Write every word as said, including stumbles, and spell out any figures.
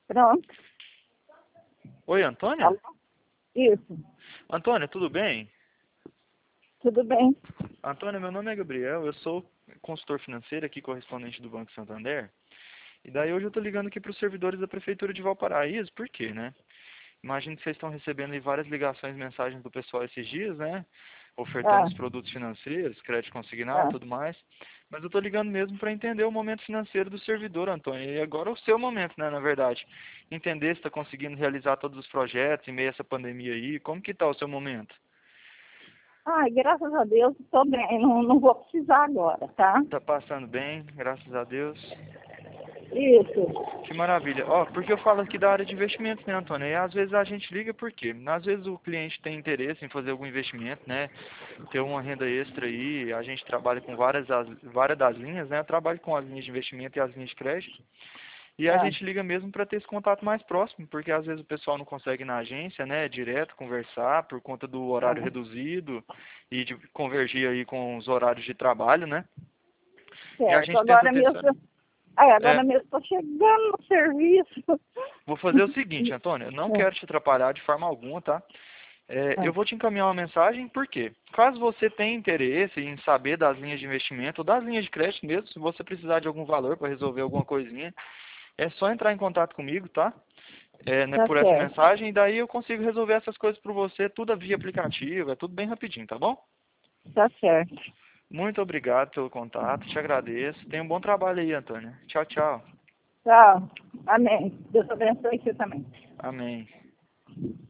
Pronto. Oi, Antônia? Alô? Isso. Antônia, tudo bem? Tudo bem? Antônia, meu nome é Gabriel, eu sou consultor financeiro aqui, correspondente do Banco Santander. E daí hoje eu estou ligando aqui para os servidores da Prefeitura de Valparaíso, por quê, né? Imagino que vocês estão recebendo aí várias ligações, mensagens do pessoal esses dias, né? Ofertando Ah, os produtos financeiros, crédito consignado e ah. tudo mais. Mas eu estou ligando mesmo para entender o momento financeiro do servidor, Antônio. E agora é o seu momento, né, na verdade. Entender se está conseguindo realizar todos os projetos em meio a essa pandemia aí. Como que está o seu momento? Ai, graças a Deus, estou bem. Não, não vou precisar agora, tá? Tá passando bem, graças a Deus. Isso. Que maravilha. Ó, porque eu falo aqui da área de investimentos, né, Antônio? E às vezes a gente liga por quê? Às vezes o cliente tem interesse em fazer algum investimento, né? Ter uma renda extra aí. A gente trabalha com várias, das- várias das linhas, né? Eu trabalho com as linhas de investimento e as linhas de crédito. E a Ah, gente liga mesmo para ter esse contato mais próximo, porque às vezes o pessoal não consegue ir na agência, né, direto conversar por conta do horário ah. reduzido e de convergir aí com os horários de trabalho, né? E a Certo. gente tenta Agora ter essa... mesmo, é, É, agora mesmo estou chegando no serviço. vou fazer o seguinte, Antônio, eu não quero te atrapalhar de forma alguma, tá? É, Ah, eu vou te encaminhar uma mensagem, por quê? Caso você tenha interesse em saber das linhas de investimento ou das linhas de crédito mesmo, se você precisar de algum valor para resolver alguma coisinha, é só entrar em contato comigo, tá? É, né, tá por essa certo. mensagem, e daí eu consigo resolver essas coisas por você, tudo via aplicativo, é tudo bem rapidinho, tá bom? Tá certo. Muito obrigado pelo contato, te agradeço. Tenha um bom trabalho aí, Antônio. Tchau, tchau. Tchau. Amém. Deus abençoe você também. Amém.